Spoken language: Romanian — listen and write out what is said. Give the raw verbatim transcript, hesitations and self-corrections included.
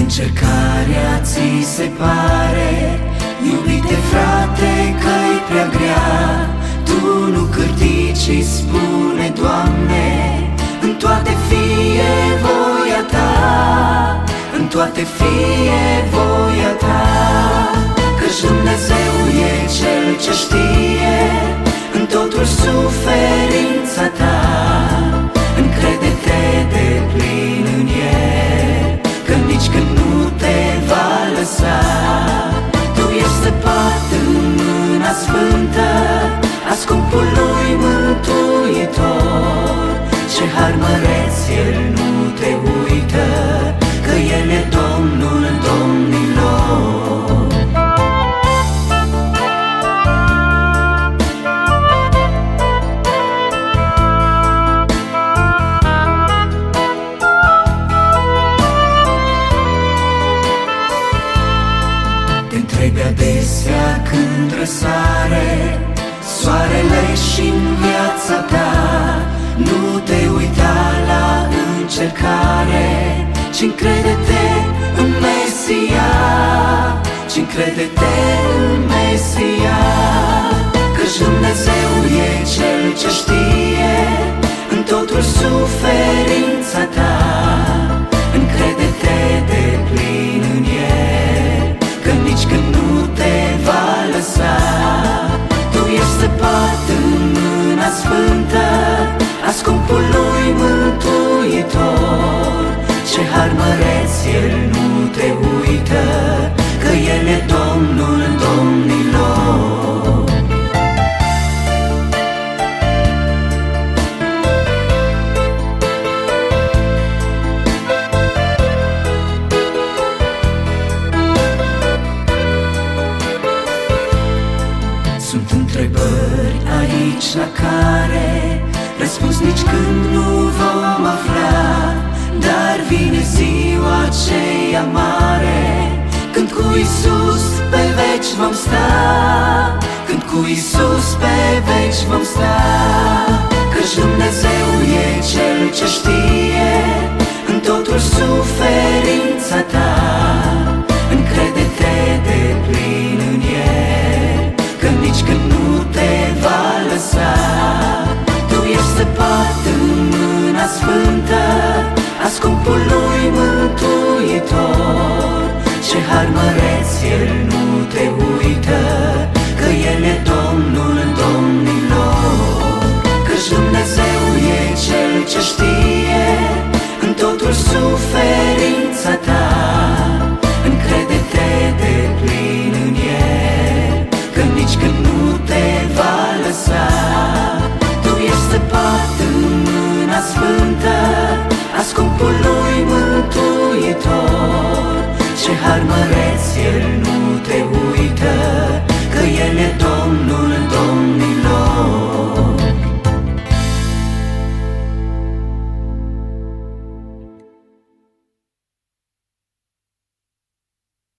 încercarea ți se pare, iubite frate, că-i prea grea, tu nu cârtii, ci spune, Doamne, în toate fie voia Ta, în toate fie voia Ta, căci Dumnezeu e Cel ce știe în totul suferința ta. Încrede-te deplin în El, că nici când nu te va lăsa. Tu ești săpat în mâna sfântă a scumpului Mântuitor. Ce har măreț, El nu te uită, că El e Domnul domnilor. Te întrebi adesea când răsare soarele și-n viața ta, nu te uita la încercare, ci încrede-te în Mesia, ci încrede-te în Mesia, căci Dumnezeu e Cel ce știe în totul suferința ta. Încrede-te deplin în El, că nici când nu te va lăsa. Tu ești săpat în mâna sfântă a scumpului Mântuitor. Ce har măreț, El nu te uită, că El e Domnul domnilor. Sunt întrebări aici la care răspuns nici când nu vom afla, dar vine ziua aceea mare, când cu Iisus pe veci vom sta, când cu Iisus pe veci vom sta, căci Dumnezeu e Cel ce știe în totul suferința ta. Încrede-te deplin în El, că nici când nu te va lăsa. Tu ești săpat în mâna sfântă a scumpului Mântuitor. Ce har măreț, El nu te uită, că El e Domnul domnilor. Căci Dumnezeu e Cel ce știe în totul suferința ta. Încrede-te deplin în El, că nici când nu te va lăsa. Tu ești săpat în mâna sfântă a scumpului